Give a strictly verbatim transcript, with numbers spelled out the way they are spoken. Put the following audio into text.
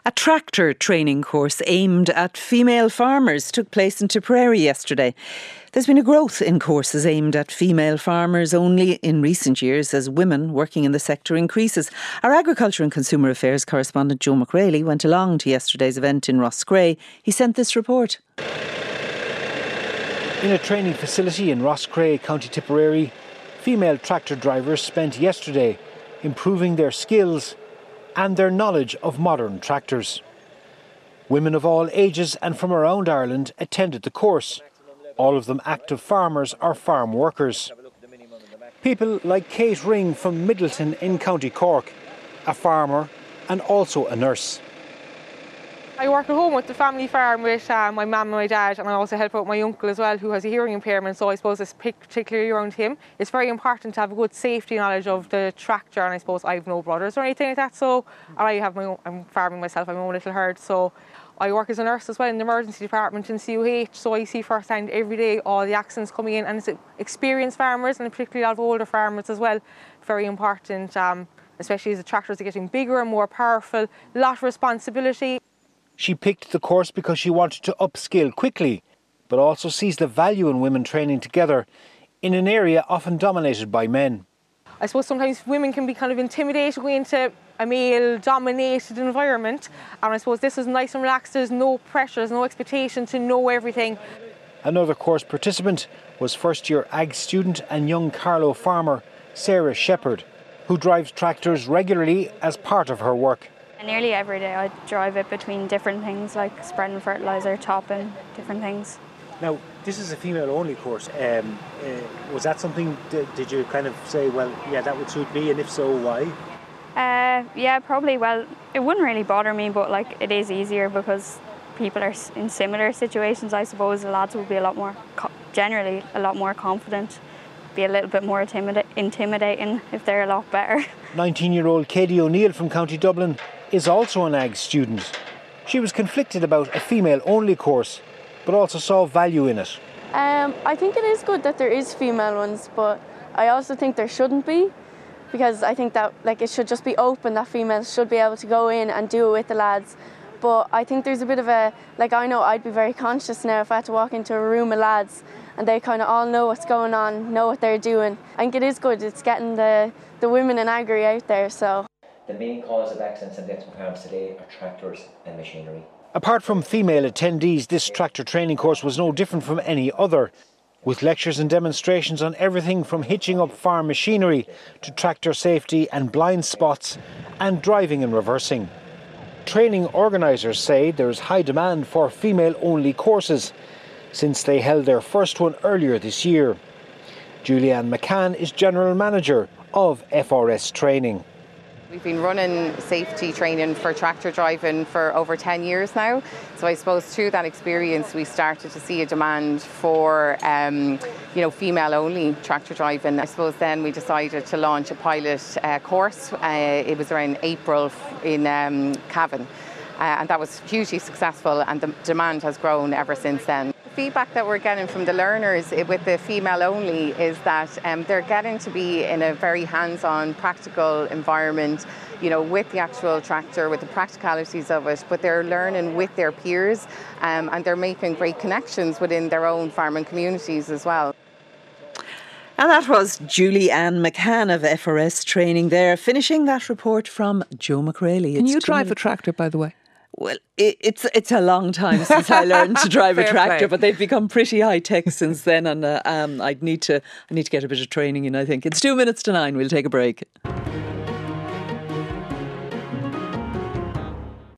A tractor training course aimed at female farmers took place in Tipperary yesterday. There's been a growth in courses aimed at female farmers only in recent years as women working in the sector increases. Our Agriculture and Consumer Affairs correspondent Joe McRailly went along to yesterday's event in Roscrea. He sent this report. In a training facility in Roscrea, County Tipperary, female tractor drivers spent yesterday improving their skills and their knowledge of modern tractors. Women of all ages and from around Ireland attended the course. All of them active farmers or farm workers. People like Kate Ring from Middleton in County Cork, a farmer and also a nurse. I work at home with the family farm with uh, my mum and my dad, and I also help out my uncle as well, who has a hearing impairment, so I suppose it's particularly around him. It's very important to have a good safety knowledge of the tractor, and I suppose I have no brothers or anything like that, so and I have my own, I'm farming myself, I'm my own little herd, so I work as a nurse as well in the emergency department in C U H, so I see firsthand every day all the accidents coming in, and it's experienced farmers and particularly a lot of older farmers as well. Very important, um, especially as the tractors are getting bigger and more powerful, a lot of responsibility. She picked the course because she wanted to upskill quickly, but also sees the value in women training together in an area often dominated by men. I suppose sometimes women can be kind of intimidated going into a male-dominated environment, and I suppose this is nice and relaxed. There's no pressure, there's no expectation to know everything. Another course participant was first-year ag student and young Carlow farmer Sarah Shepherd, who drives tractors regularly as part of her work. Nearly every day I drive it between different things like spreading fertiliser, topping, different things. Now, this is a female-only course. Um, uh, was that something, that, did you kind of say, well, yeah, that would suit me, and if so, why? Uh, yeah, probably. Well, it wouldn't really bother me, but like it is easier because people are in similar situations. I suppose the lads will be a lot more, generally a lot more confident, be a little bit more intimida- intimidating if they're a lot better. nineteen-year-old Katie O'Neill from County Dublin is also an ag student. She was conflicted about a female-only course, but also saw value in it. Um, I think it is good that there is female ones, but I also think there shouldn't be, because I think that like it should just be open, that females should be able to go in and do it with the lads. But I think there's a bit of a, like I know I'd be very conscious now if I had to walk into a room of lads and they kind of all know what's going on, know what they're doing. I think it is good, it's getting the, the women in agri out there, so. The main cause of accidents and deaths on farms today are tractors and machinery. Apart from female attendees, this tractor training course was no different from any other, with lectures and demonstrations on everything from hitching up farm machinery to tractor safety and blind spots and driving and reversing. Training organisers say there is high demand for female-only courses since they held their first one earlier this year. Julianne McCann is General Manager of F R S Training. We've been running safety training for tractor driving for over ten years now. So I suppose through that experience we started to see a demand for um, you know, female-only tractor driving. I suppose then we decided to launch a pilot uh, course. Uh, it was around April in um, Cavan. Uh, and that was hugely successful, and the demand has grown ever since then. The feedback that we're getting from the learners with the female only is that um, they're getting to be in a very hands-on, practical environment, you know, with the actual tractor, with the practicalities of it, but they're learning with their peers um, and they're making great connections within their own farming communities as well. And that was Julianne McCann of F R S Training there, finishing that report from Joe McRailly. Can you drive a tractor, by the way? Well, it, it's it's a long time since I learned to drive a tractor, play. But they've become pretty high tech since then, and uh, um, I'd need to I need to get a bit of training in. I think it's two minutes to nine. We'll take a break.